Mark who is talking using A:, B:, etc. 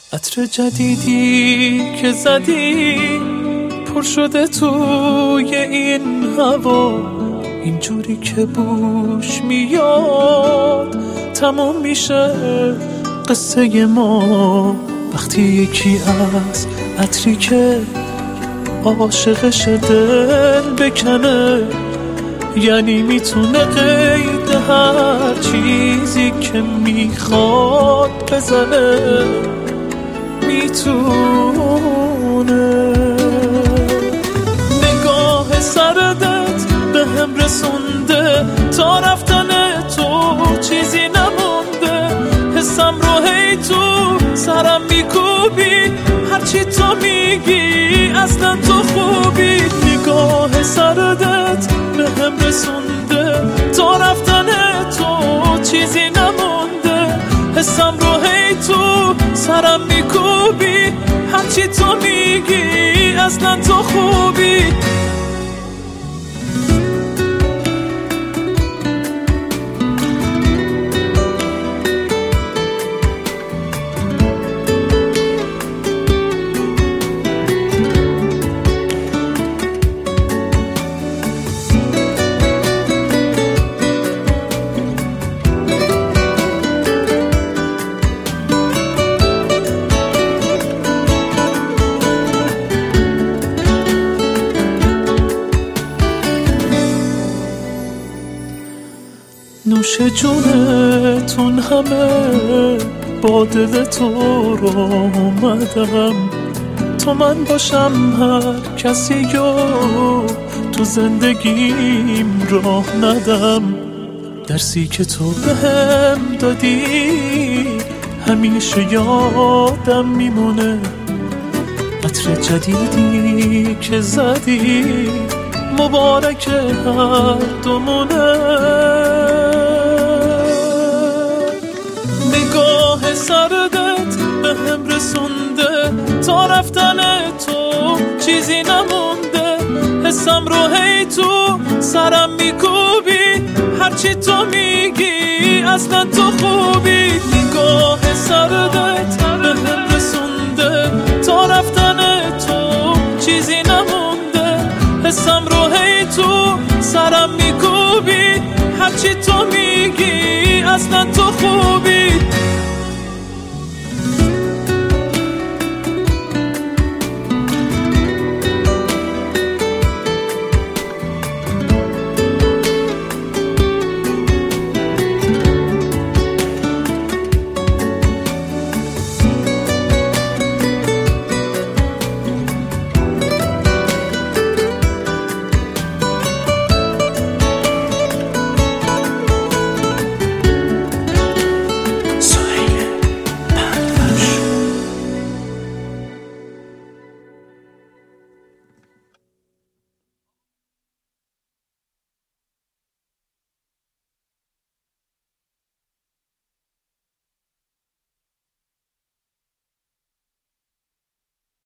A: عطر جدیدی که زدی پر شده توی این هوا، اینجوری که بوش میاد تموم میشه قصه ما. وقتی یکی از عطری که عاشقش دل بکنه، یعنی میتونه قید هر چیزی که میخواد بزنه. میتونه نگاه سردت به هم رسونده، تا رفتن تو چیزی نمونده. حسم رو هی تو سرم میکوبی، هرچی تو میگی اصلا تو خوبی. نگاه سردت به هم رسونده، تا رفتن تو چیزی نمونده. حسم رو هی تو سرم میکوبی، هرچی تو میگی اصلا تو خوبی. نوش جونتون همه، با دل تو رو اومدم تا من باشم هر کسی رو تو زندگیم راه ندم. درسی که تو بهم دادی همیشه یادم میمونه. عطر جدیدی که زدی مبارک هر دومونه. نگاه سردت به هم رسونده، تا رفتن تو چیزی نمونده. حسم رو هی تو سرم میکوبی، هرچی تو میگی اصلا تو خوبی. نگاه سردت به هم رسونده، تا رفتن تو چیزی نمونده. حسم رو هی تو سرم میکوبی، هرچی تو میگی اصلا تو خوبی.